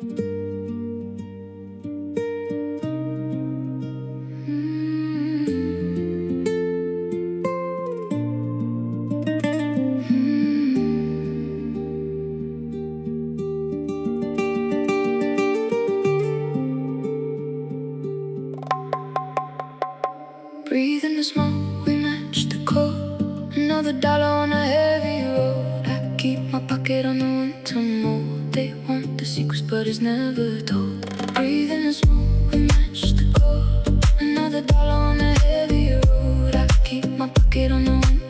Breathe in the smoke, we match the code. Another dollar on a heavy road. I keep my pocket on the winter mode. They want the secrets, but it's never told. Breathe in the smoke, we match the code. Another dollar on a heavy road. I keep my pocket on the winter